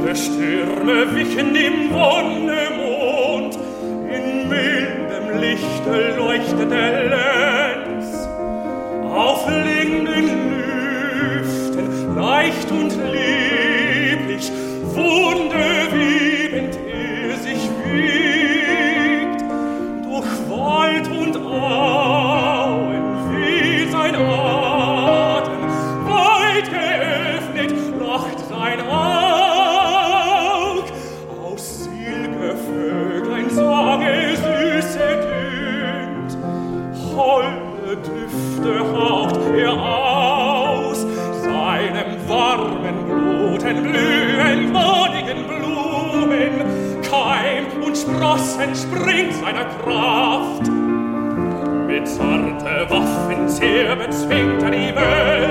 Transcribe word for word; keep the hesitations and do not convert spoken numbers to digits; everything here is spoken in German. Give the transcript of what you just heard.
Dunkle Stürme wichen dem Wonnemond, in mildem Lichte leuchtet der Lenz. Auf liegenden Lüften, leicht und lieblich, wunderwiebend er sich wiegt. Durch Wald und Auen wie sein Atem, weit geöffnet lacht sein Aug. Aus silge Vöglein Sange süße tönt, holde Düfte haucht er aus, seinem warmen Bluten blühen wonigen Blumen, Keim und Sprossen springt seiner Kraft. Mit zarte Waffen sehr bezwingt er die Welt,